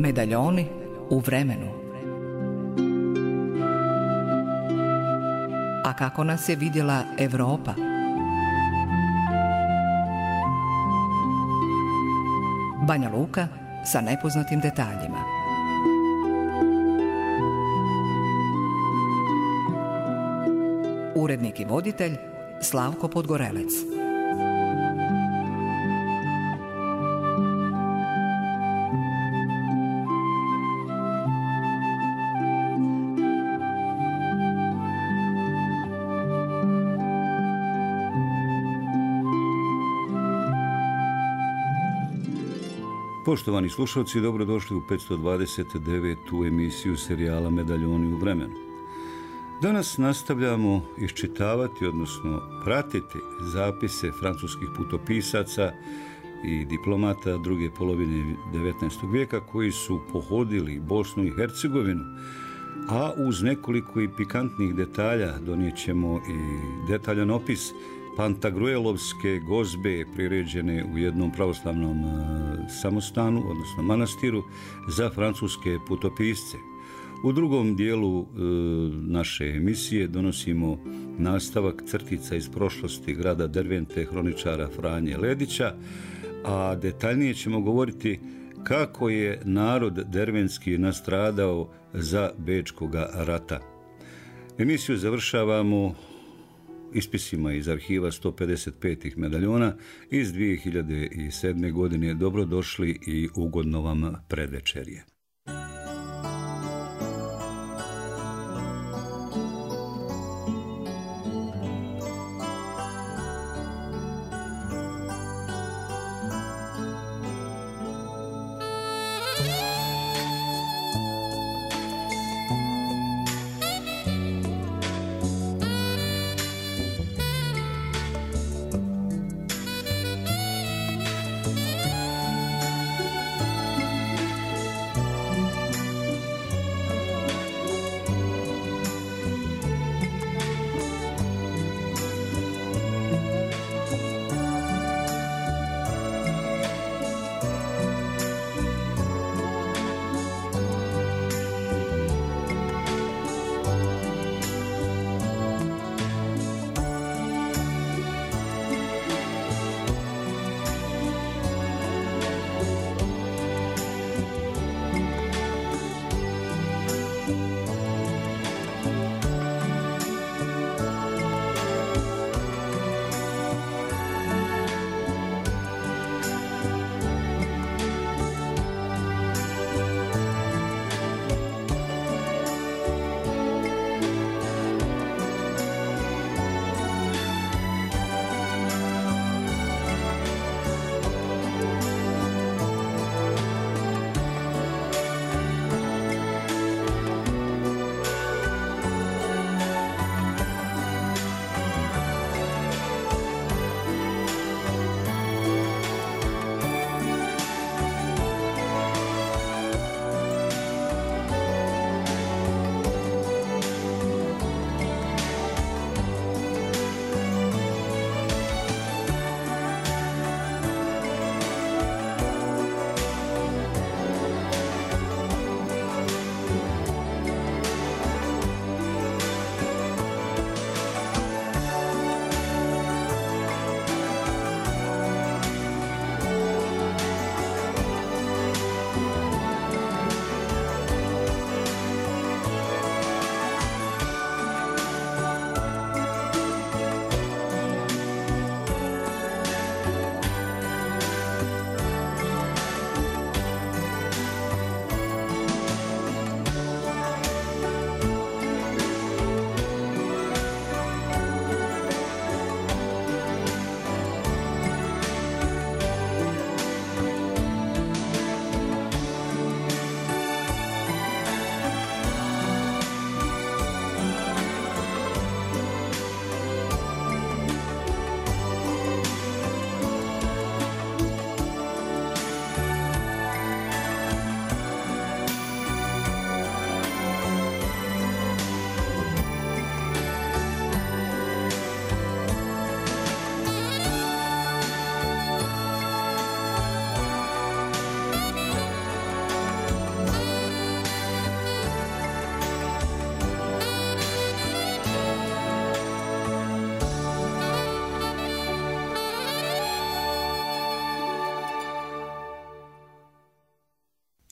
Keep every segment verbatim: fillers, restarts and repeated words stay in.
Medaljoni u vremenu. A kako nas je vidjela Europa? Banja Luka sa nepoznatim detaljima. Urednik i voditelj Slavko Podgorelec. Poštovani slušalci, dobrodošli u petsto dvadeset devetu emisiju serijala Medaljoni u vremenu. Danas nastavljamo iščitavati, odnosno pratiti zapise francuskih putopisaca i diplomata druge polovine devetnaestog vijeka koji su pohodili Bosnu i Hercegovinu, a uz nekoliko i pikantnih detalja donijet ćemo i detaljan opis Pantagruelovske gozbe priređene u jednom pravoslavnom e, samostanu, odnosno manastiru, za francuske putopisce. U drugom dijelu e, naše emisije donosimo nastavak crtica iz prošlosti grada Dervente hroničara Franje Ledića, a detaljnije ćemo govoriti kako je narod dervenski nastradao za Bečkoga rata. Emisiju završavamo ispisima iz arhiva sto pedeset pet medaljona iz dvije hiljade sedme. godine. Dobrodošli i ugodno vam predvečerje.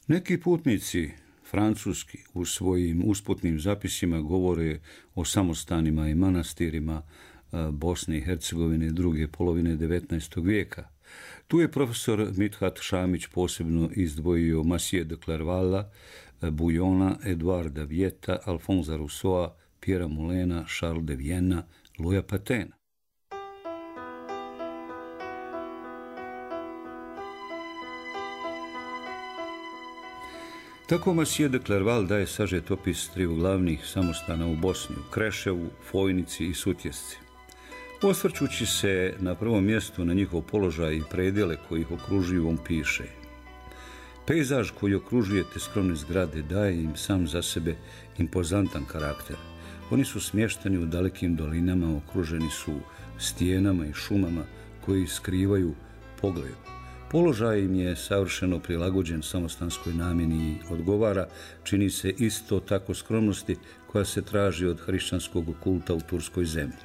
Neki putnici francuski u svojim usputnim zapisima govore o samostanima i manastirima Bosne i Hercegovine druge polovine devetnaestog vijeka. Tu je profesor Mithat Šamić posebno izdvojio Masije de Clervala, Bujona, Eduarda Vieta, Alfonza Rousseau, Pierre Moulina, Charles de Vienne, Louisa Patena. Tako Masije de Clerval daje sažet opis triju glavnih samostana u Bosni, u Kreševu, Fojnici i Sutjesci. Osvrćući se na prvom mjestu na njihov položaj i predjele koji ih okružuju, on piše: pejzaž koji okružuje te skromne zgrade daje im sam za sebe impozantan karakter. Oni su smješteni u dalekim dolinama, okruženi su stijenama i šumama koji skrivaju pogled. Položaj im je savršeno prilagođen samostanskoj namjeni i odgovara, čini se, isto tako skromnosti koja se traži od hrišćanskog kulta u turskoj zemlji.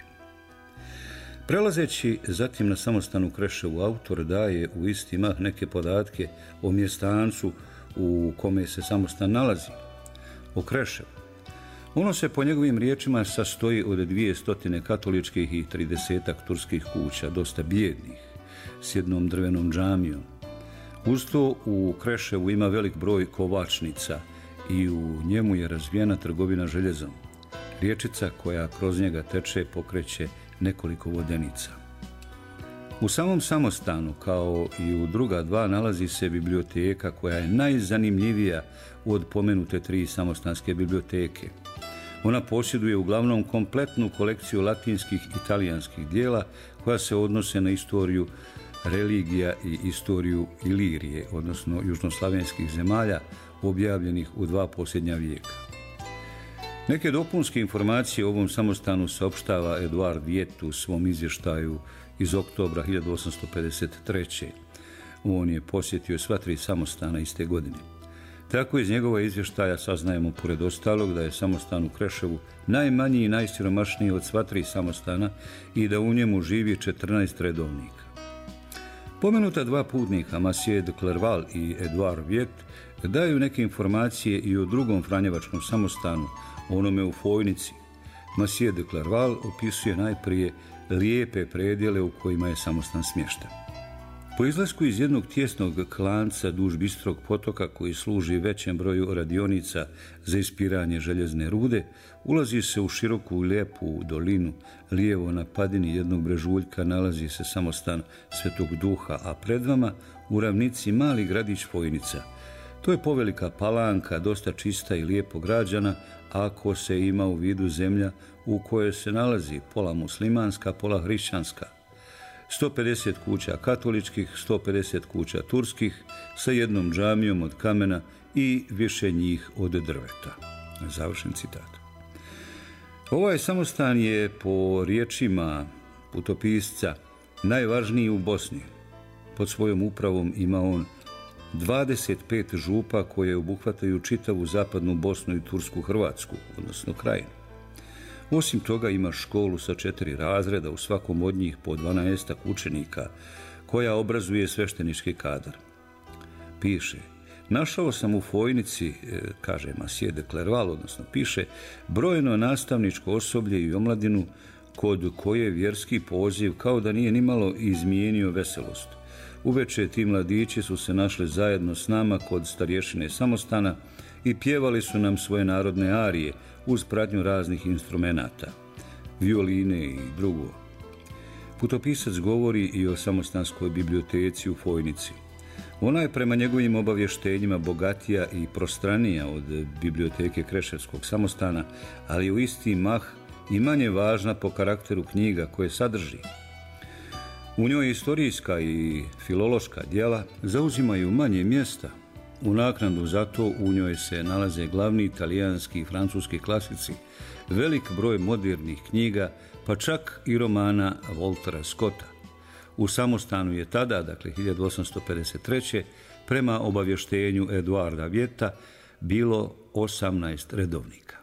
Prelazeći zatim na samostan u Kreševu, autor daje u isti mah neke podatke o mjestancu u kome se samostan nalazi, o Kreševu. Ono se po njegovim riječima sastoji od dvije stotine katoličkih i tridesetak turskih kuća, dosta bijednih, s jednom drvenom džamijom. Uz to u Kreševu ima velik broj kovačnica i u njemu je razvijena trgovina željezom. Riječica koja kroz njega teče pokreće nekoliko vodenica. U samom samostanu, kao i u druga dva, nalazi se biblioteka koja je najzanimljivija od pomenute tri samostanske biblioteke. Ona posjeduje uglavnom kompletnu kolekciju latinskih i talijanskih dijela koja se odnose na istoriju religija i istoriju Ilirije, odnosno južnoslavenskih zemalja, objavljenih u dva posljednja vijeka. Neke dopunske informacije o ovom samostanu saopštava Eduard Viet u svom izvještaju iz oktobra hiljadu osamsto pedeset treće. On je posjetio sva tri samostana iste godine. Tako iz njegova izvještaja saznajemo, pored ostalog, da je samostan u Kreševu najmanji i najsiromašniji od sva tri samostana i da u njemu živi četrnaest redovnika. Pomenuta dva putnika, Masije de Clerval i Eduard Viet, daju neke informacije i o drugom franjevačkom samostanu, onome u Fojnici. Masije de Clerval opisuje najprije lijepe predjele u kojima je samostan smješten. Po izlasku iz jednog tijesnog klanca duž bistrog potoka koji služi većem broju radionica za ispiranje željezne rude, ulazi se u široku i lijepu dolinu. Lijevo na padini jednog brežuljka nalazi se samostan Svetog Duha, a pred vama u ravnici mali gradić Fojnica. To je povelika palanka, dosta čista i lijepo građana, ako se ima u vidu zemlja u kojoj se nalazi pola muslimanska, pola hrišćanska. sto pedeset kuća katoličkih, sto pedeset kuća turskih, sa jednom džamijom od kamena i više njih od drveta. Završen citat. Ovaj samostan je, po riječima putopisca, najvažniji u Bosni. Pod svojom upravom ima on dvadeset pet župa koje obuhvataju čitavu zapadnu Bosnu i Tursku Hrvatsku, odnosno krajinu. Osim toga ima školu sa četiri razreda, u svakom od njih po dvanaestak učenika, koja obrazuje sveštenički kadar. Piše: našao sam u Fojnici, kaže Masije de Clerval, odnosno piše, brojno nastavničko osoblje i omladinu kod koje vjerski poziv kao da nije nimalo izmijenio veselost. Uveče ti mladići su se našli zajedno s nama kod starješine samostana i pjevali su nam svoje narodne arije uz pratnju raznih instrumenata, violine i drugo. Putopisac govori i o samostanskoj biblioteci u Fojnici. Ona je prema njegovim obavještenjima bogatija i prostranija od biblioteke Kreševskog samostana, ali u isti mah i manje važna po karakteru knjiga koje sadrži. U njoj istorijska i filološka djela zauzimaju manje mjesta. U naknadu za to u njoj se nalaze glavni italijanski i francuski klasici, velik broj modernih knjiga, pa čak i romana Waltera Scotta. U samostanu je tada, dakle hiljadu osamsto pedeset treće, prema obavještenju Eduarda Vieta, bilo osamnaest redovnika.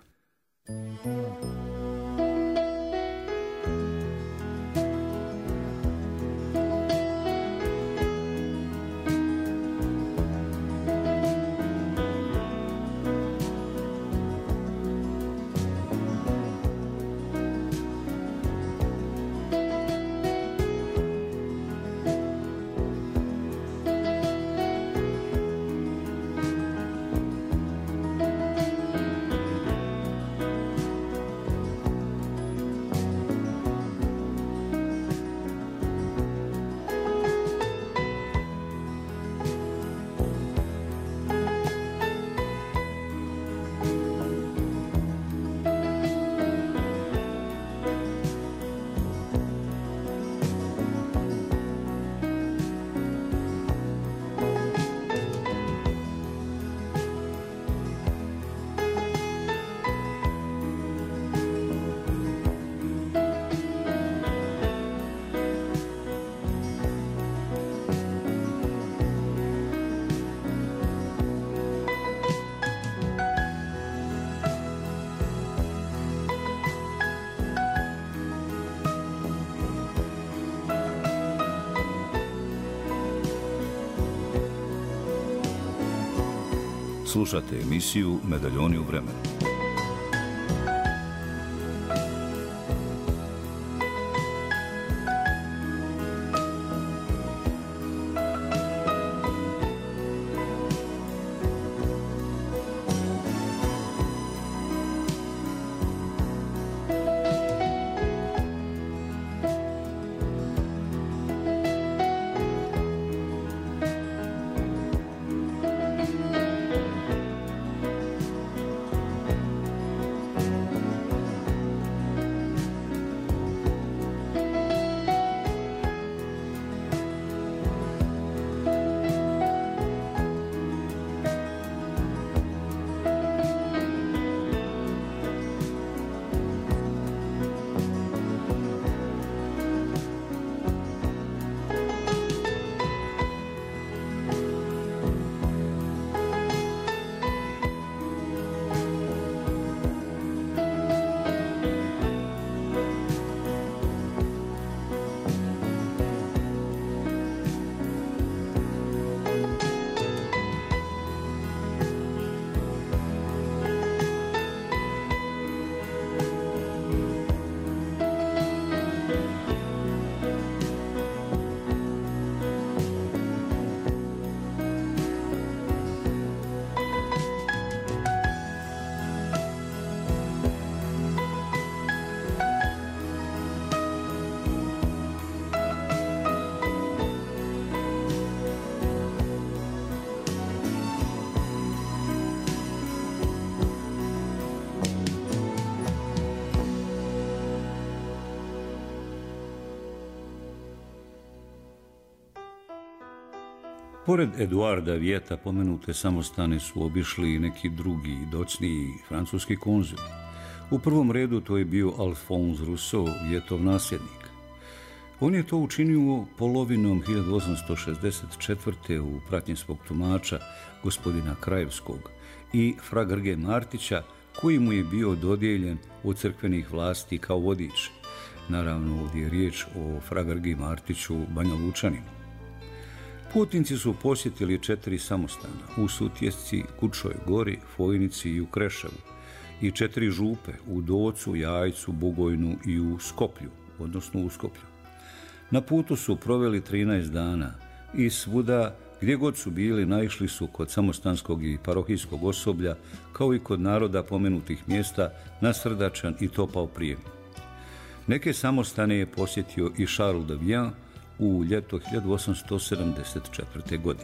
Slušate emisiju Medaljoni u vremenu. Pored Eduarda Vijeta pomenute samostane su obišli i neki drugi docniji francuski konzuli. U prvom redu to je bio Alphonse Rousseau, Vijetov nasljednik. On je to učinio polovinom hiljadu osamsto šezdeset četvrte u pratnji svog tumača, gospodina Krajevskog, i fra Grge Martića, koji mu je bio dodijeljen od crkvenih vlasti kao vodič. Naravno, ovdje je riječ o fra Grgi Martiću Banja Lučaninu. Putnici su posjetili četiri samostana u Sutjesci, Kučoj Gori, Fojnici i u Kreševu i četiri župe u Docu, Jajcu, Bugojnu i u Skoplju, odnosno u Skoplju. Na putu su proveli trinaest dana i svuda, gdje god su bili, naišli su kod samostanskog i parohijskog osoblja, kao i kod naroda pomenutih mjesta, na srdačan i topao prijem. Neke samostane je posjetio i Charles de Villain u ljeto hiljadu osamsto sedamdeset četvrte. godine.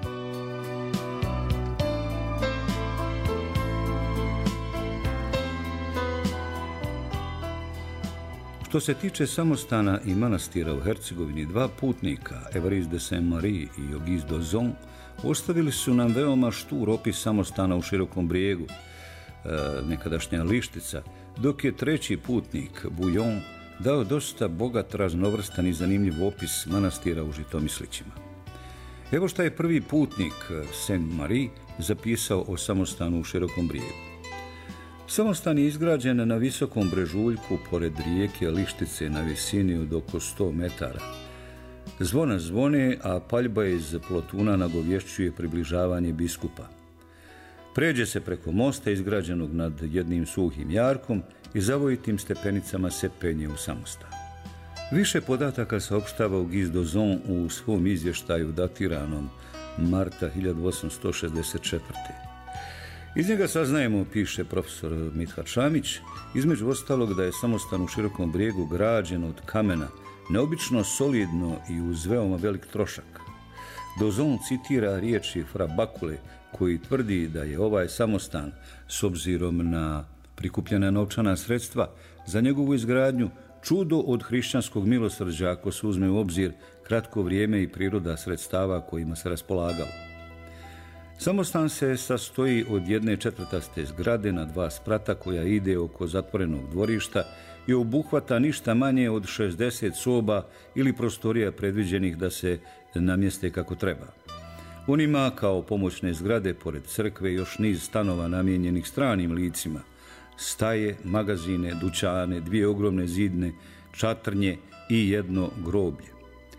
Što se tiče samostana i manastira u Hercegovini, dva putnika, Évariste de Saint-Marie i Auguste d'Ozon, ostavili su nam veoma štur opis samostana u Širokom Brijegu, nekadašnja Lištica, dok je treći putnik, Bouillon, dao dosta bogat, raznovrstan i zanimljiv opis manastira u Žitomislićima. Evo šta je prvi putnik, Saint-Marie, zapisao o samostanu u Širokom Brijegu. Samostan je izgrađen na visokom brežuljku pored rijeke Lištice na visini od oko sto metara. Zvona zvone, a paljba iz plotuna nagovješćuje približavanje biskupa. Pređe se preko mosta izgrađenog nad jednim suhim jarkom i zavojitim stepenicama se penje u samostan. Više podataka saopštava Auguste d'Ozon u svom izvještaju datiranom marta hiljadu osamsto šezdeset četvrte. Iz njega saznajemo, piše profesor Mithat Šamić, između ostalog da je samostan u Širokom Brijegu građen od kamena, neobično solidno i uz veoma velik trošak. D'Ozon citira riječi fra Bakule, koji tvrdi da je ovaj samostan, s obzirom na prikupljena novčana sredstva za njegovu izgradnju, čudo od hrišćanskog milosrđa ako se uzme u obzir kratko vrijeme i priroda sredstava kojima se raspolagalo. Samostan se sastoji od jedne četvrtaste zgrade na dva sprata koja ide oko zatvorenog dvorišta i obuhvata ništa manje od šezdeset soba ili prostorija predviđenih da se namjeste kako treba. On ima kao pomoćne zgrade pored crkve još niz stanova namijenjenih stranim licima, staje, magazine, dućane, dvije ogromne zidne, čatrnje i jedno groblje.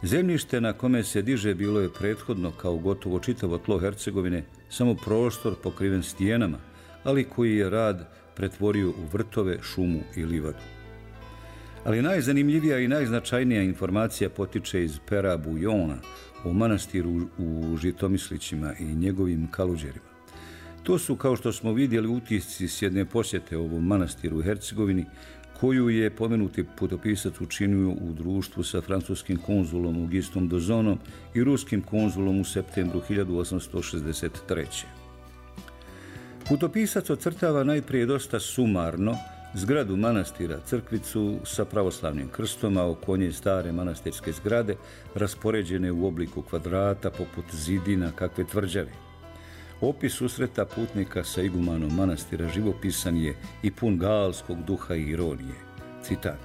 Zemljište na kome se diže bilo je prethodno, kao gotovo čitavo tlo Hercegovine, samo prostor pokriven stijenama, ali koji je rad pretvorio u vrtove, šumu i livadu. Ali najzanimljivija i najznačajnija informacija potiče iz pera Bujona o manastiru u Žitomislićima i njegovim kaluđerima. To su, kao što smo vidjeli, utisci s jedne posjete ovom manastiru u Hercegovini, koju je pomenuti putopisac učinio u društvu sa francuskim konzulom Augustom Dozonom i ruskim konzulom u septembru hiljadu osamsto šezdeset treće. Putopisac ocrtava najprije dosta sumarno zgradu manastira, crkvicu sa pravoslavnim krstom, a oko nje stare manastirske zgrade raspoređene u obliku kvadrata poput zidina kakve tvrđave. Opis susreta putnika sa igumanom manastira živopisan je i pun galskog duha i ironije. Citat.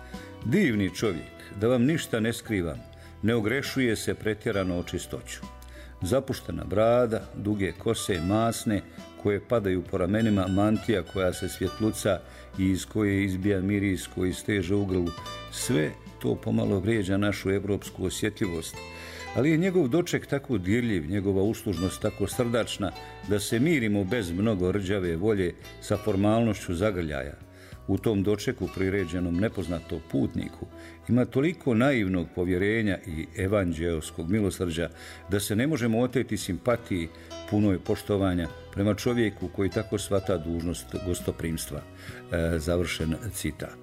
Divni čovjek, da vam ništa ne skrivam, ne ogrešuje se pretjerano o čistoću. Zapuštena brada, duge kose, masne, koje padaju po ramenima, mantija koja se svjetluca i iz koje izbija miris koji steže u grlu, sve to pomalo vrijeđa našu evropsku osjetljivost. Ali je njegov doček tako dirljiv, njegova uslužnost tako srdačna, da se mirimo bez mnogo rđave volje sa formalnošću zagrljaja. U tom dočeku priređenom nepoznatom putniku ima toliko naivnog povjerenja i evanđeoskog milosrđa da se ne možemo oteti simpatiji punoj poštovanja prema čovjeku koji tako shvata dužnost gostoprimstva. E, završen citat.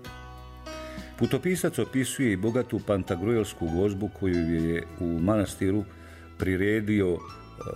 Putopisac opisuje i bogatu pantagruelsku gozbu koju je u manastiru priredio e,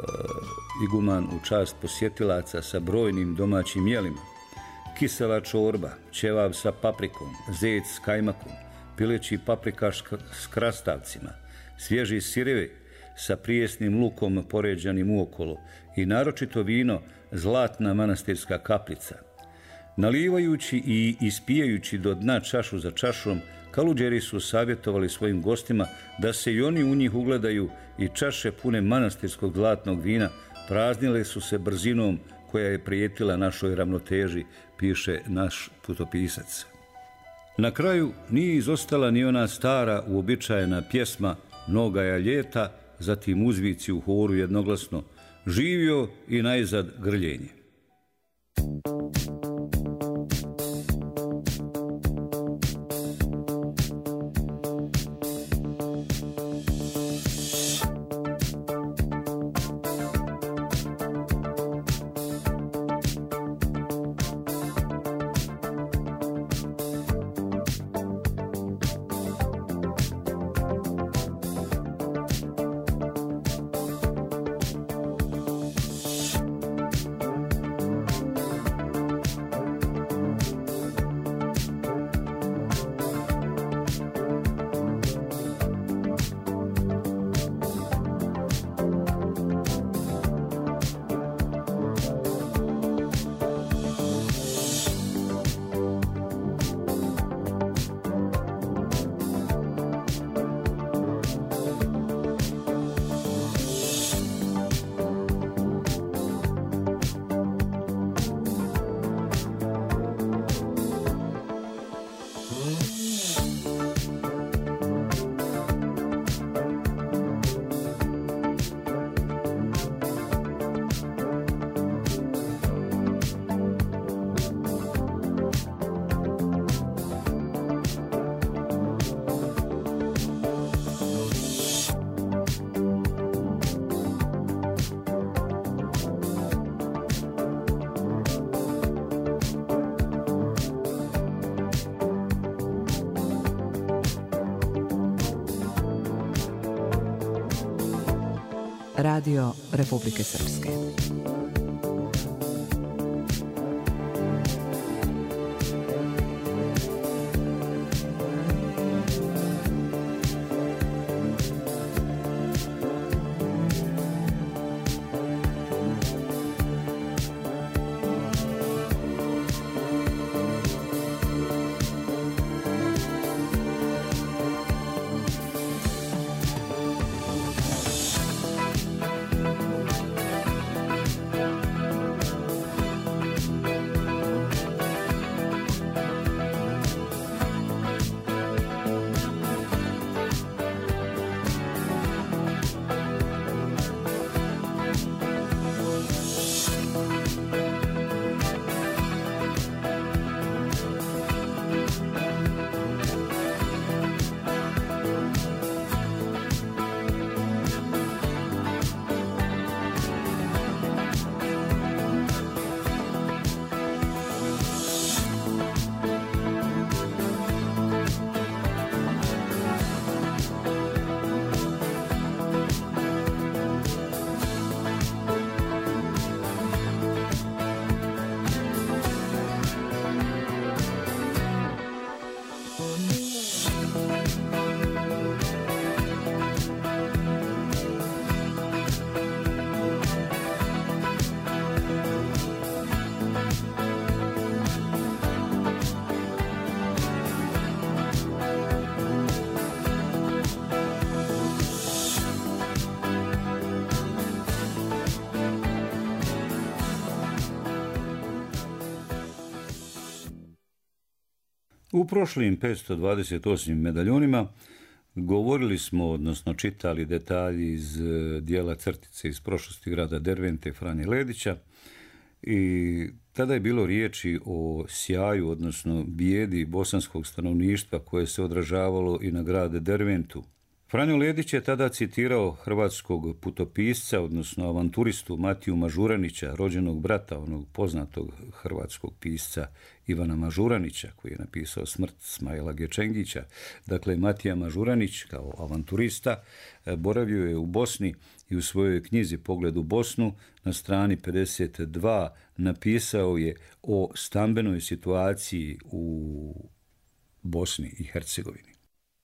iguman u čast posjetilaca sa brojnim domaćim jelima. Kisela čorba, ćevav sa paprikom, zec s kajmakom, pileći paprikaš s krastavcima, svježi sirevi sa prijesnim lukom poređanim uokolo i naročito vino zlatna manastirska kaplica. Nalivajući i ispijajući do dna čašu za čašom, kaluđeri su savjetovali svojim gostima da se i oni u njih ugledaju i čaše pune manastirskog zlatnog vina praznile su se brzinom koja je prijetila našoj ravnoteži, piše naš putopisac. Na kraju nije izostala ni ona stara uobičajena pjesma Nogaja ljeta, zatim uzvici u horu jednoglasno živio i najzad grljenje. Radio Republike Srpske. U prošlim petsto dvadeset osam medaljonima govorili smo, odnosno čitali detalji iz dijela Crtice iz prošlosti grada Dervente Franje Ledića i tada je bilo riječi o sjaju, odnosno bijedi bosanskog stanovništva koje se odražavalo i na grad Derventu. Franjo Ledić je tada citirao hrvatskog putopisca, odnosno avanturistu Matiju Mažuranića, rođenog brata onog poznatog hrvatskog pisca Ivana Mažuranića, koji je napisao Smrt Smajla Gečengića. Dakle, Matija Mažuranić, kao avanturista, boravio je u Bosni i u svojoj knjizi Pogled u Bosnu na strani pedeset dva napisao je o stambenoj situaciji u Bosni i Hercegovini.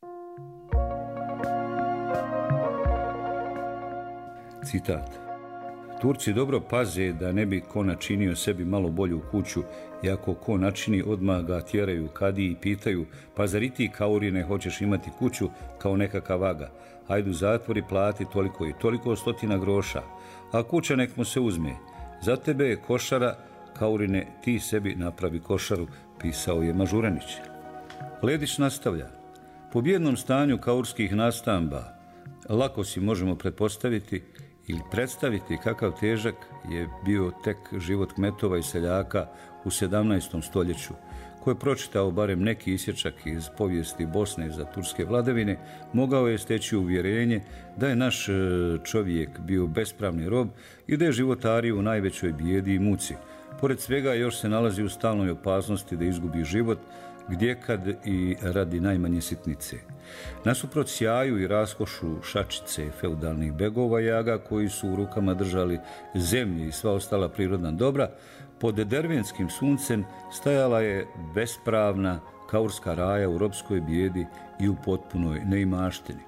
Citat. Turci dobro paze da ne bi ko načinio sebi malo bolju kuću i ako ko načini odmah ga tjeraju kadi i pitaju pa zar i ti Kaurine hoćeš imati kuću kao nekakav vaga? Hajdu zatvori plati toliko i toliko stotina groša, a kuća nek mu se uzme. Za tebe je košara, Kaurine ti sebi napravi košaru, pisao je Mažuranić. Ledić nastavlja. Po bijednom stanju kaurskih nastamba lako si možemo pretpostaviti ili predstaviti kakav težak je bio tek život kmetova i seljaka u sedamnaestom stoljeću, ko je pročitao barem neki isječak iz povijesti Bosne za turske vladavine, mogao je steći uvjerenje da je naš čovjek bio bespravni rob i da je životario u najvećoj bijedi i muci. Pored svega još se nalazi u stalnoj opasnosti da izgubi život, gdjekad i radi najmanje sitnice. Nasuprot sjaju i raskošu šačice feudalnih begova i aga koji su u rukama držali zemlje i sva ostala prirodna dobra, pod dervenskim suncem stajala je bespravna kaurska raja u ropskoj bijedi i u potpunoj neimaštini.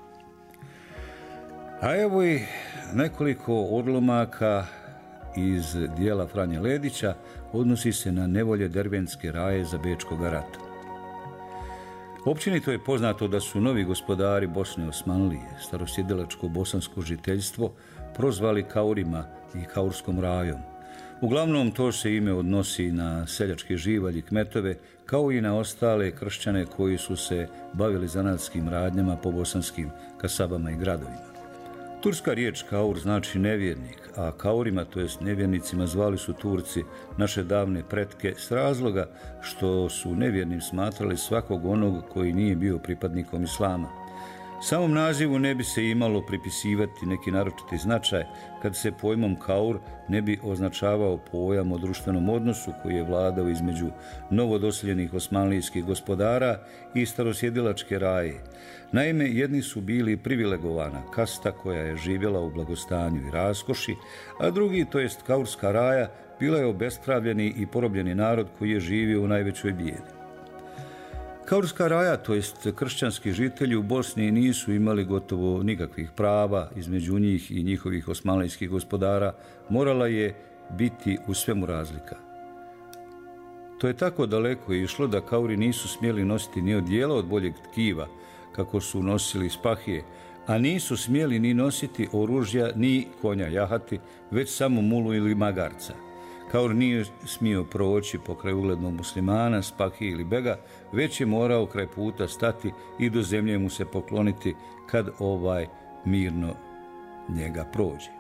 A evo i nekoliko odlomaka iz dijela Franje Ledića odnosi se na nevolje dervenske raje za Bečkog rata. Općenito je poznato da su novi gospodari Bosne Osmanlije, starosjedilačko bosansko žiteljstvo, prozvali Kaurima i Kaurskom rajom. Uglavnom to se ime odnosi na seljačke živalj i kmetove, kao i na ostale kršćane koji su se bavili zanatskim radnjama po bosanskim kasabama i gradovima. Turska riječ Kaur znači nevjernik, a Kaurima, to jest nevjernicima, zvali su Turci naše davne pretke s razloga što su nevjernim smatrali svakog onog koji nije bio pripadnikom islama. Samom nazivu ne bi se imalo pripisivati neki naročiti značaj kad se pojmom Kaur ne bi označavao pojam o društvenom odnosu koji je vladao između novodoseljenih osmanlijskih gospodara i starosjedilačke raje. Naime, jedni su bili privilegovana kasta koja je živjela u blagostanju i raskoši, a drugi, to jest Kaurska raja, bila je obespravljeni i porobljeni narod koji je živio u najvećoj bijedi. Kaurska raja, to jest kršćanski žitelji u Bosni, nisu imali gotovo nikakvih prava, između njih i njihovih osmanlijskih gospodara morala je biti u svemu razlika. To je tako daleko išlo da Kauri nisu smjeli nositi ni odijela od boljeg tkiva, kako su nosili spahije, a nisu smjeli ni nositi oružja ni konja jahati, već samo mulu ili magarca. Kaur nije smio proći pokraj uglednog muslimana, spahije ili bega, već je morao kraj puta stati i do zemlje mu se pokloniti kad ovaj mirno njega prođe.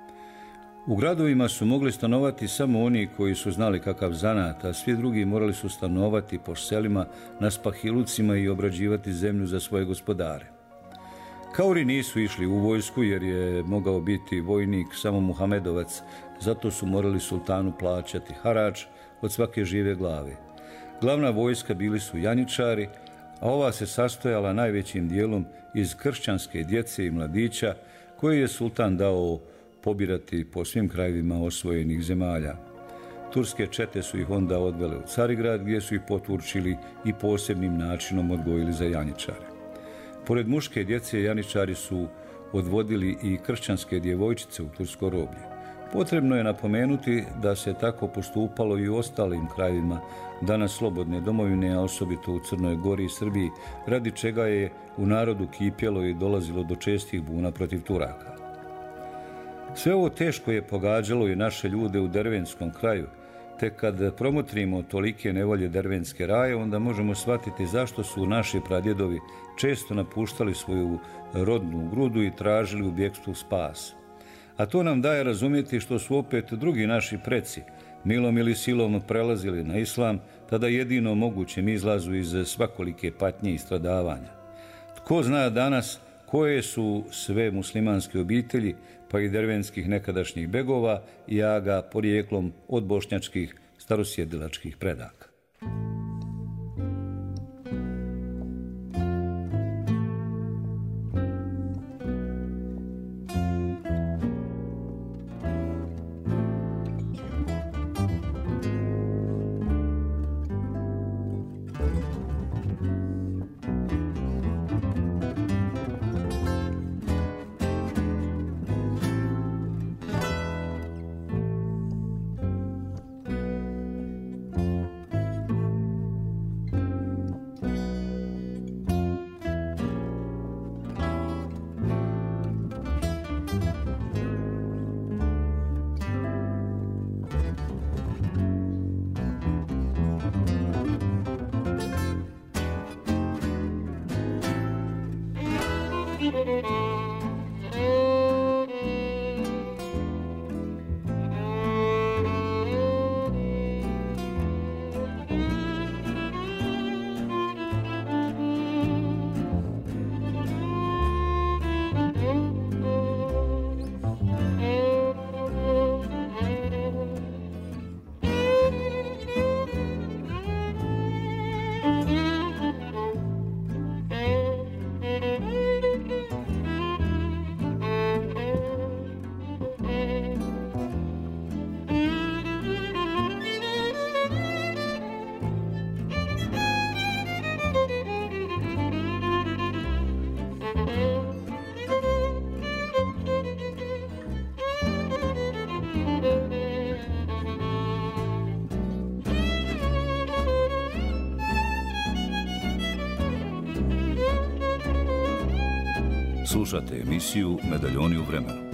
U gradovima su mogli stanovati samo oni koji su znali kakav zanat, a svi drugi morali su stanovati po selima na spahilucima i obrađivati zemlju za svoje gospodare. Kauri nisu išli u vojsku jer je mogao biti vojnik samo Muhamedovac, zato su morali sultanu plaćati harač od svake žive glave. Glavna vojska bili su janjičari, a ova se sastojala najvećim dijelom iz kršćanske djece i mladića koje je sultan dao pobirati po svim krajevima osvojenih zemalja. Turske čete su ih onda odvele u Carigrad gdje su ih poturčili i posebnim načinom odgojili za janjičare. Pored muške djece janjičari su odvodili i kršćanske djevojčice u tursko roblje. Potrebno je napomenuti da se tako postupalo i u ostalim krajevima danas slobodne domovine, a osobito u Crnoj Gori i Srbiji, radi čega je u narodu kipjelo i dolazilo do čestih buna protiv Turaka. Sve ovo teško je pogađalo i naše ljude u dervenskom kraju, te kad promotrimo tolike nevolje Dervenske raje, onda možemo shvatiti zašto su naši pradjedovi često napuštali svoju rodnu grudu i tražili u bjegstvu spas. A to nam daje razumjeti što su opet drugi naši preci milom ili silom prelazili na islam, tada jedino mogućem izlazu iz svakolike patnje i stradavanja. Tko zna danas koje su sve muslimanske obitelji, pa i dervenskih nekadašnjih begova i aga porijeklom od bošnjačkih starosjedilačkih predaka. Slušate emisiju Medaljoni u vremenu.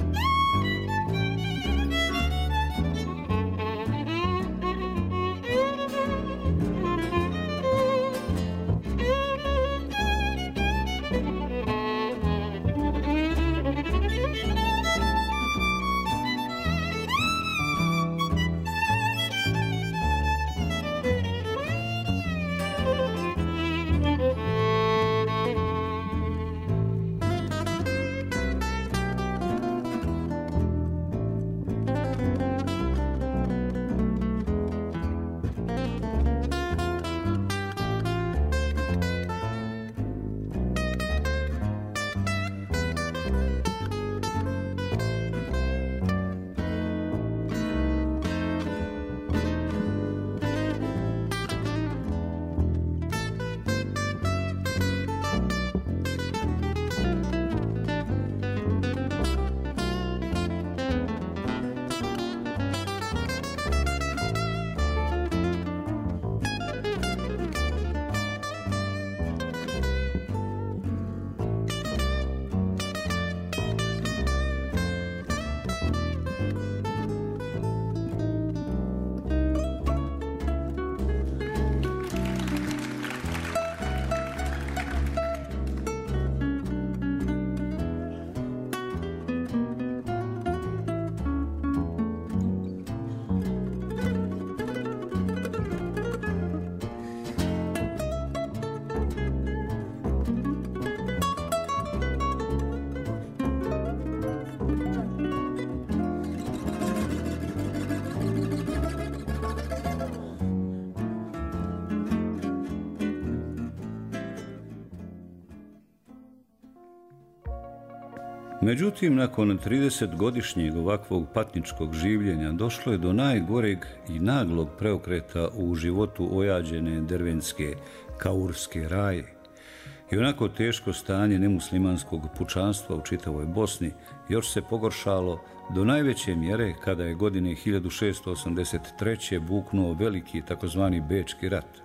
Međutim, nakon tridesetgodišnjeg ovakvog patničkog življenja došlo je do najgoreg i naglog preokreta u životu ojađene dervenske kaurske raje. I onako teško stanje nemuslimanskog pučanstva u čitavoj Bosni još se pogoršalo do najveće mjere kada je godine hiljadu šessto osamdeset treće buknuo veliki takozvani Bečki rat.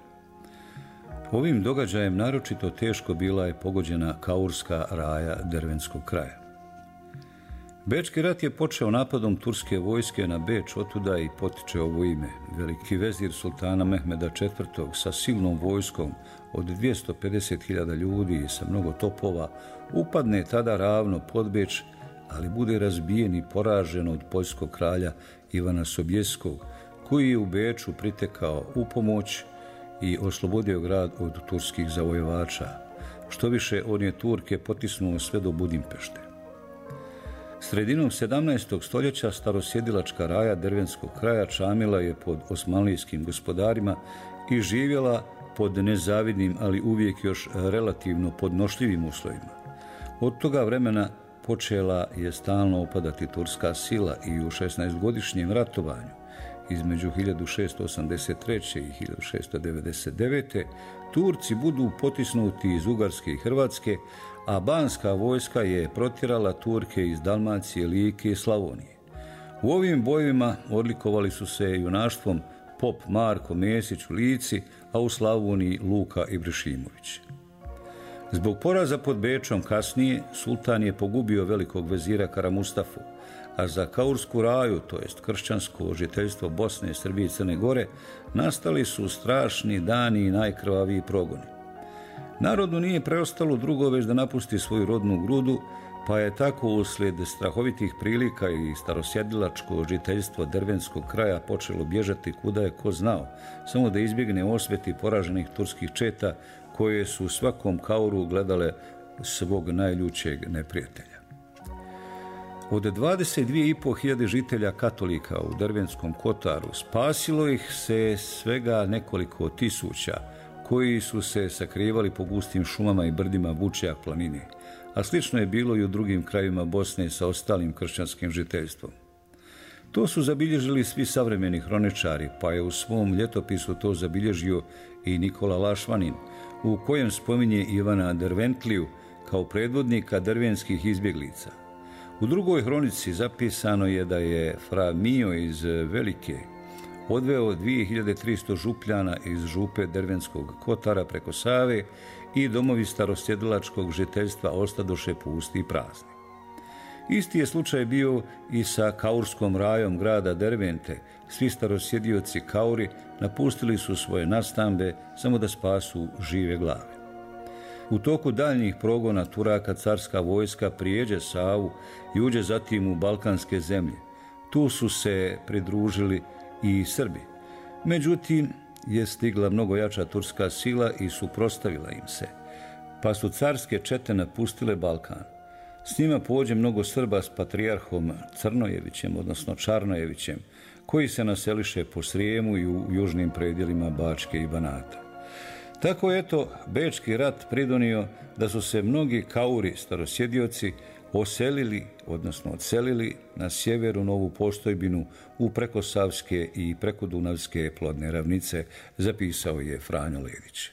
Ovim događajem naročito teško bila je pogođena kaurska raja dervenskog kraja. Bečki rat je počeo napadom turske vojske na Beč, otuda i potiče ovo ime. Veliki vezir sultana Mehmeda četvrtog sa silnom vojskom od dvjesto pedeset hiljada ljudi i sa mnogo topova upadne tada ravno pod Beč, ali bude razbijen i poražen od poljskog kralja Ivana Sobjeskog, koji je u Beču pritekao u pomoć i oslobodio grad od turskih zavojevača. Što više, on je Turke potisnuo sve do Budimpešte. Sredinom sedamnaestog stoljeća starosjedilačka raja Dervenskog kraja čamila je pod osmanlijskim gospodarima i živjela pod nezavidnim, ali uvijek još relativno podnošljivim uslovima. Od toga vremena počela je stalno opadati turska sila i u šesnaestogodišnjem ratovanju između hiljadu šesto osamdeset treće i hiljadu šesto devedeset devete. Turci budu potisnuti iz Ugarske i Hrvatske, a banska vojska je protjerala Turke iz Dalmacije, Like i Slavonije. U ovim bojevima odlikovali su se junaštvom pop Marko Mesić u Lici, a u Slavoniji Luka Ibrešimović. Zbog poraza pod Bečom kasnije, sultan je pogubio velikog vezira Karamustafu, a za Kaursku raju, to jest kršćansko žiteljstvo Bosne, Srbije i Crne Gore, nastali su strašni dani i najkrvaviji progoni. Narodu nije preostalo drugo već da napusti svoju rodnu grudu, pa je tako uslijed strahovitih prilika i starosjedilačko žiteljstvo Dervenskog kraja počelo bježati kuda je ko znao, samo da izbjegne osveti poraženih turskih četa koje su u svakom kauru gledale svog najljućeg neprijatelja. Od dvadeset dvije i po hiljade žitelja katolika u Dervenskom Kotaru spasilo ih se svega nekoliko tisuća, koji su se sakrivali po gustim šumama i brdima Vučjak planine, a slično je bilo i u drugim krajevima Bosne sa ostalim kršćanskim žiteljstvom. To su zabilježili svi savremeni hroničari, pa je u svom ljetopisu to zabilježio i Nikola Lašvanin, u kojem spominje Ivana Derventliju kao predvodnika dervenskih izbjeglica. U drugoj hronici zapisano je da je fra Mio iz Velike odveo dvije hiljade tristo župljana iz župe Dervenskog Kotara preko Save i domovi starosjedilačkog žiteljstva ostadoše pusti i prazni. Isti je slučaj bio i sa Kaurskom rajom grada Dervente. Svi starosjedioci Kauri napustili su svoje nastambe samo da spasu žive glave. U toku daljnjih progona Turaka carska vojska prijeđe Savu i uđe zatim u balkanske zemlje. Tu su se pridružili i Srbi. Međutim, je stigla mnogo jača turska sila i suprotstavila im se, pa su carske čete napustile Balkan. S njima pođe mnogo Srba s patrijarhom Crnojevićem, odnosno Čarnojevićem, koji se naseliše po Srijemu i u južnim predjelima Bačke i Banata. Tako je to Bečki rat pridonio da su se mnogi Kauri starosjedioci oselili, odnosno odselili na sjeveru Novu Postojbinu u prekosavske i prekodunavske plodne ravnice, zapisao je Franjo Ledić.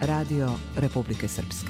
Radio Republike Srpske.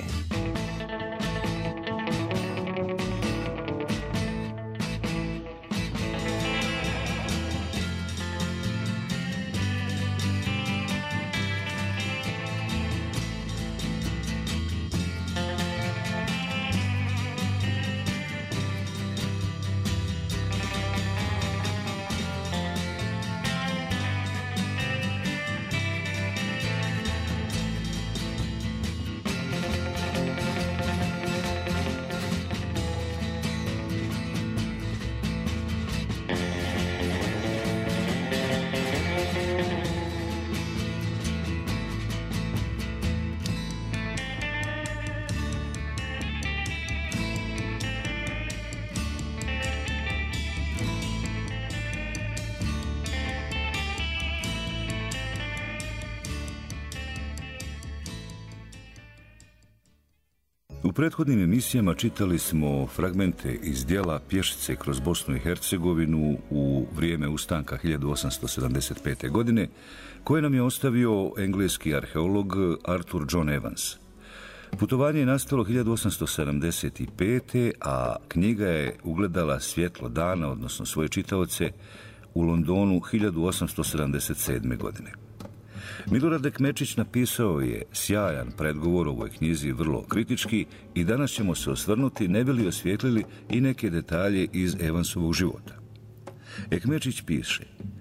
U prethodnim emisijama čitali smo fragmente iz djela Pješice kroz Bosnu i Hercegovinu u vrijeme ustanka hiljadu osamsto sedamdeset pete. godine, koje nam je ostavio engleski arheolog Arthur John Evans. Putovanje je nastalo hiljadu osamsto sedamdeset pete. a knjiga je ugledala svjetlo dana, odnosno svoje čitaoce, u Londonu hiljadu osamsto sedamdeset sedme. godine. Milorad Ekmečić napisao je sjajan predgovor ovoj knjizi, vrlo kritički, i danas ćemo se osvrnuti ne bi li osvijetlili i neke detalje iz Evansovog života. Ekmečić piše: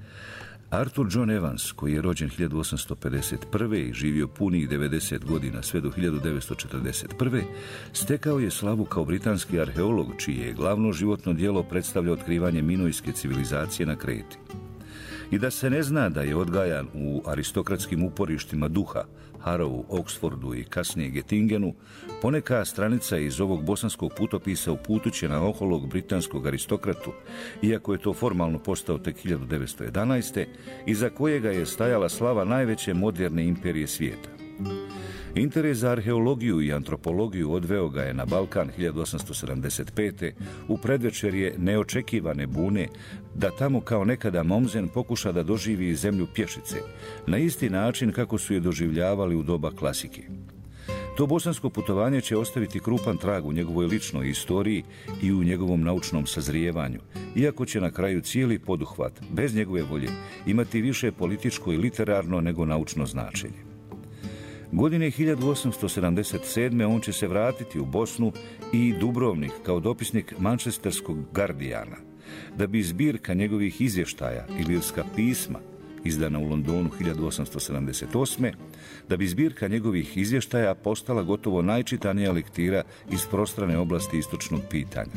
Arthur John Evans, koji je rođen hiljadu osamsto pedeset prve. i živio punih devedeset godina sve do hiljadu devetsto četrdeset prve. stekao je slavu kao britanski arheolog, čije je glavno životno djelo predstavlja otkrivanje minojske civilizacije na Kreti. I da se ne zna da je odgajan u aristokratskim uporištima duha, Harrowu, Oxfordu i kasnije Gettingenu, poneka stranica iz ovog bosanskog putopisa uputuće na oholog britanskog aristokratu, iako je to formalno postao tek hiljadu devetsto jedanaeste. iza kojega je stajala slava najveće moderne imperije svijeta. Interes za arheologiju i antropologiju odveo ga je na Balkan hiljadu osamsto sedamdeset pete. u predvečerje neočekivane bune da tamo kao nekada Momzen pokuša da doživi zemlju Pješice, na isti način kako su je doživljavali u doba klasike. To bosansko putovanje će ostaviti krupan trag u njegovoj ličnoj istoriji i u njegovom naučnom sazrijevanju, iako će na kraju cijeli poduhvat, bez njegove volje, imati više političko i literarno nego naučno značenje. Godine hiljadu osamsto sedamdeset sedme. on će se vratiti u Bosnu i Dubrovnik kao dopisnik Manchesterskog Guardiana, da bi zbirka njegovih izvještaja Ilirska pisma, izdana u Londonu hiljadu osamsto sedamdeset osme. da bi zbirka njegovih izvještaja postala gotovo najčitanija lektira iz prostrane oblasti istočnog pitanja.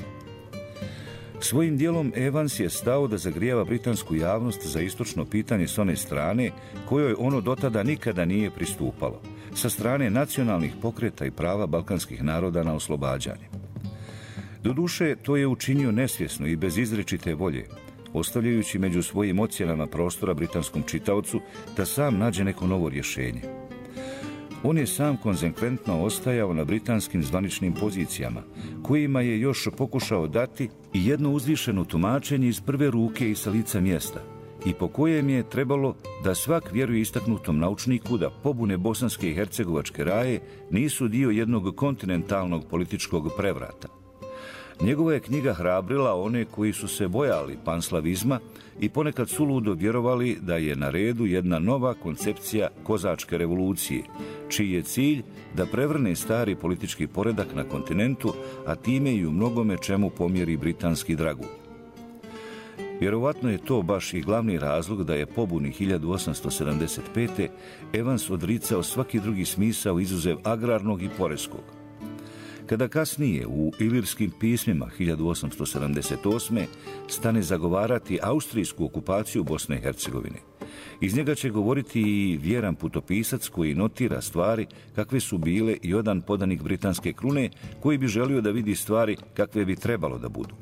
Svojim dijelom Evans je stao da zagrijava britansku javnost za istočno pitanje s one strane kojoj ono dotada nikada nije pristupalo, sa strane nacionalnih pokreta i prava balkanskih naroda na oslobađanje. Doduše, to je učinio nesvjesno i bez izričite volje, ostavljajući među svojim ocjenama prostora britanskom čitaocu da sam nađe neko novo rješenje. On je sam konzekventno ostajao na britanskim zvaničnim pozicijama, kojima je još pokušao dati i jedno uzvišeno tumačenje iz prve ruke i sa lica mjesta, i po kojem je trebalo da svak vjeruje istaknutom naučniku da pobune bosanske i hercegovačke raje nisu dio jednog kontinentalnog političkog prevrata. Njegova je knjiga hrabrila one koji su se bojali panslavizma i ponekad suludo vjerovali da je na redu jedna nova koncepcija kozačke revolucije, čiji je cilj da prevrne stari politički poredak na kontinentu, a time i u mnogome čemu pomjeri britanski dragulj. Vjerovatno je to baš i glavni razlog da je pobuni hiljadu osamsto sedamdeset pete. Evans odricao svaki drugi smisao izuzev agrarnog i poreskog. Kada kasnije u Ilirskim pismima hiljadu osamsto sedamdeset osme. stane zagovarati austrijsku okupaciju Bosne i Hercegovine, iz njega će govoriti i vjeran putopisac koji notira stvari kakve su bile i odan podanik britanske krune koji bi želio da vidi stvari kakve bi trebalo da budu.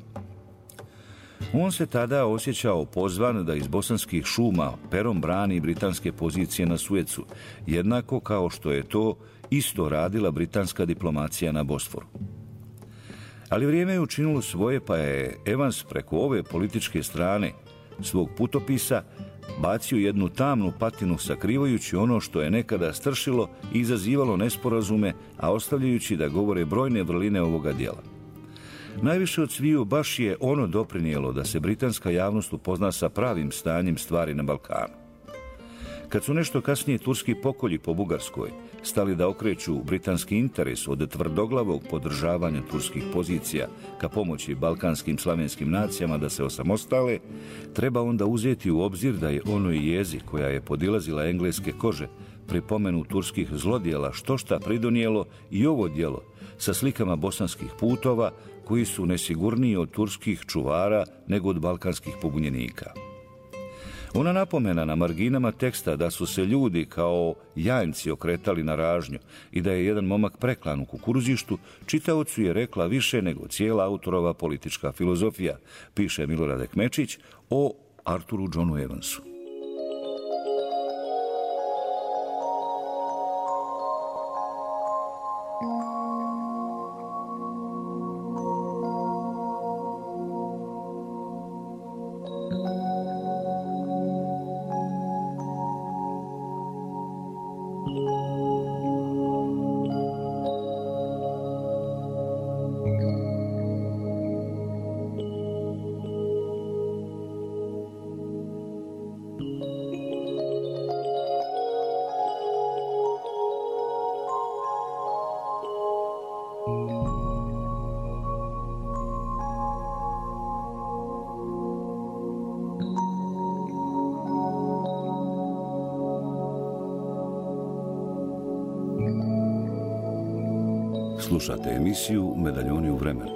On se tada osjećao pozvan da iz bosanskih šuma perom brani britanske pozicije na Suecu, jednako kao što je to isto radila britanska diplomacija na Bosforu. Ali vrijeme je učinilo svoje, pa je Evans preko ove političke strane svog putopisa bacio jednu tamnu patinu sakrivajući ono što je nekada stršilo i izazivalo nesporazume, a ostavljajući da govore brojne vrline ovoga djela. Najviše od sviju baš je ono doprinijelo da se britanska javnost upozna sa pravim stanjem stvari na Balkanu. Kad su nešto kasnije turski pokolji po Bugarskoj stali da okreću britanski interes od tvrdoglavog podržavanja turskih pozicija ka pomoći balkanskim slavenskim nacijama da se osamostale, treba onda uzeti u obzir da je onoj jezi koja je podilazila engleske kože pri pomenu turskih zlodjela štošta pridonijelo i ovo djelo sa slikama bosanskih putova koji su nesigurniji od turskih čuvara nego od balkanskih pobunjenika. Ona napomena na marginama teksta da su se ljudi kao janjci okretali na ražnju i da je jedan momak preklan u kukuruzištu, čitaocu je rekla više nego cijela autorova politička filozofija, piše Milorad Ekmečić o Arturu Johnu Evansu. Slušate emisiju Medaljoni u vremenu.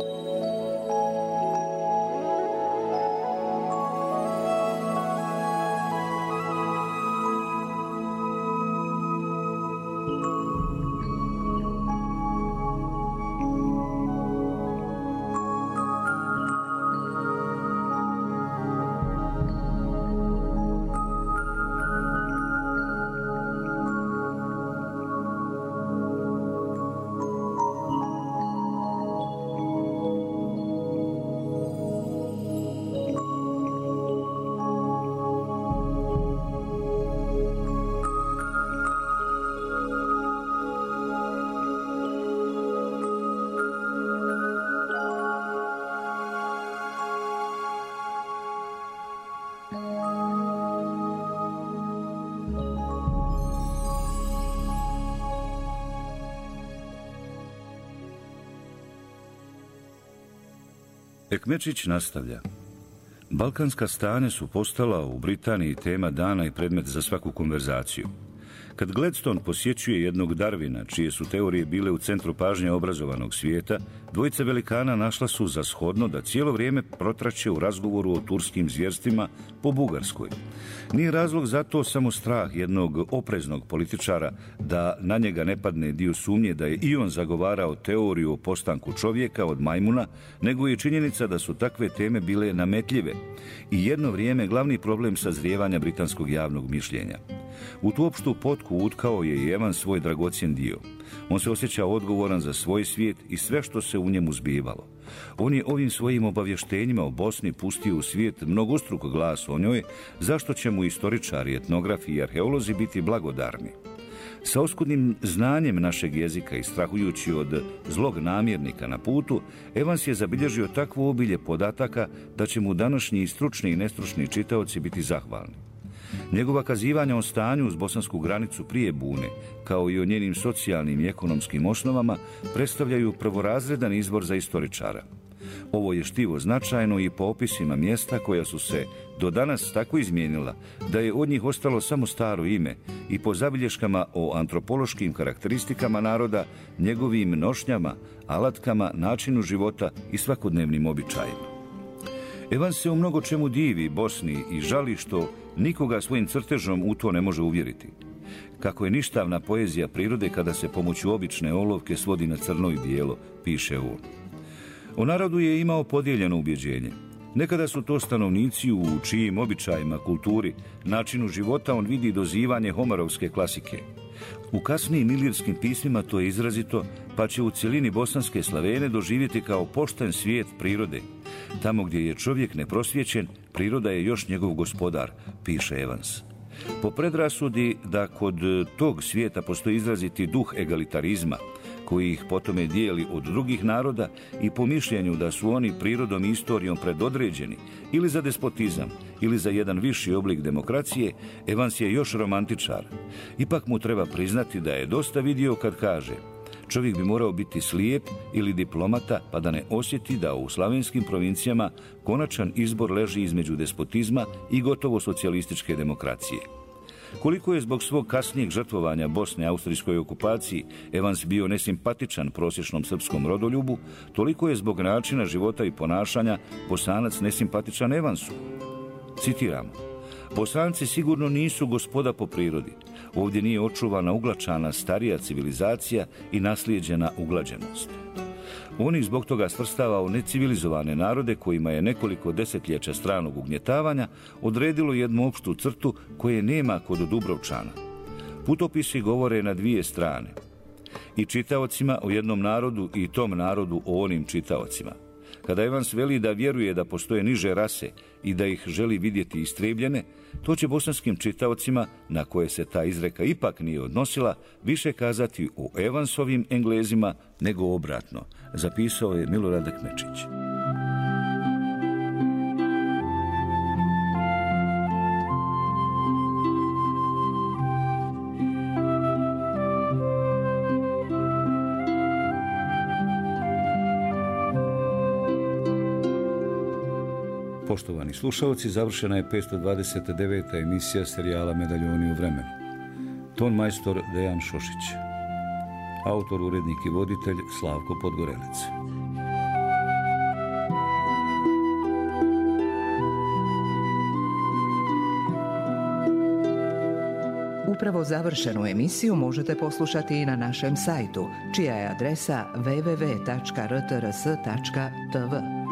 Ekmečić nastavlja. Balkanska stanja su postala u Britaniji tema dana i predmet za svaku konverzaciju. Kad Gladstone posjećuje jednog Darwina, čije su teorije bile u centru pažnje obrazovanog svijeta, dvojica velikana našla su za shodno da cijelo vrijeme protraće u razgovoru o turskim zvjerstvima po Bugarskoj. Nije razlog za to samo strah jednog opreznog političara da na njega ne padne dio sumnje da je i on zagovarao teoriju o postanku čovjeka od majmuna, nego je činjenica da su takve teme bile nametljive i jedno vrijeme glavni problem sazrijevanja britanskog javnog mišljenja. U tu opštu potku utkao je i Evans svoj dragocjen dio. On se osjeća odgovoran za svoj svijet i sve što se u njemu zbivalo. On je ovim svojim obavještenjima o Bosni pustio u svijet mnogostruk glas o njoj, zašto će mu istoričari, etnografi i arheolozi biti blagodarni. Sa oskudnim znanjem našeg jezika i strahujući od zlog namjernika na putu, Evans je zabilježio takvo obilje podataka da će mu današnji stručni i nestručni čitaoci biti zahvalni. Njegova kazivanja o stanju uz bosansku granicu prije bune, kao i o njenim socijalnim i ekonomskim osnovama, predstavljaju prvorazredan izbor za istoričara. Ovo je štivo značajno i po opisima mjesta koja su se do danas tako izmijenila da je od njih ostalo samo staro ime i po zabilješkama o antropološkim karakteristikama naroda, njegovim nošnjama, alatkama, načinu života i svakodnevnim običajima. Evans se u mnogo čemu divi Bosni i žali što nikoga svojim crtežom u to ne može uvjeriti. Kako je ništavna poezija prirode kada se pomoću obične olovke svodi na crno i bijelo, piše on. O narodu je imao podijeljeno ubjeđenje. Nekada su to stanovnici u čijim običajima, kulturi, načinu života on vidi dozivanje homerovske klasike. U kasnijim ilirskim pismima to je izrazito, pa će u cjelini bosanske Slavene doživjeti kao pošten svijet prirode. Tamo gdje je čovjek neprosvjećen, priroda je još njegov gospodar, piše Evans. Po predrasudi da kod tog svijeta postoji izraziti duh egalitarizma, koji ih potome dijeli od drugih naroda, i po mišljenju da su oni prirodom i istorijom predodređeni ili za despotizam ili za jedan viši oblik demokracije, Evans je još romantičar. Ipak mu treba priznati da je dosta vidio kad kaže: čovjek bi morao biti slijep ili diplomata pa da ne osjeti da u slavenskim provincijama konačan izbor leži između despotizma i gotovo socijalističke demokracije. Koliko je zbog svog kasnijeg žrtvovanja Bosne austrijskoj okupaciji Evans bio nesimpatičan prosječnom srpskom rodoljubu, toliko je zbog načina života i ponašanja Bosanac nesimpatičan Evansu. Citiramo: Bosanci sigurno nisu gospoda po prirodi. Ovdje nije očuvana uglačana starija civilizacija i naslijeđena uglađenost. On ih zbog toga svrstava u necivilizovane narode kojima je nekoliko desetljeća stranog ugnjetavanja odredilo jednu opštu crtu koje nema kod Dubrovčana. Putopisi govore na dvije strane. I čitaocima o jednom narodu i tom narodu o onim čitaocima. Kada Evans veli da vjeruje da postoje niže rase i da ih želi vidjeti istrebljene, to će bosanskim čitaocima, na koje se ta izreka ipak nije odnosila, više kazati o Evansovim Englezima nego obratno, zapisao je Milorad Kmečić. Poštovani slušalci, završena je petsto dvadeset deveta emisija serijala Medaljoni u vremenu. Ton majstor Dejan Šošić. Autor, urednik i voditelj Slavko Podgorelec. Upravo završenu emisiju možete poslušati i na našem sajtu, čija je adresa w w w tačka r t r s tačka t v.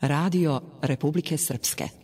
Radio Republike Srpske.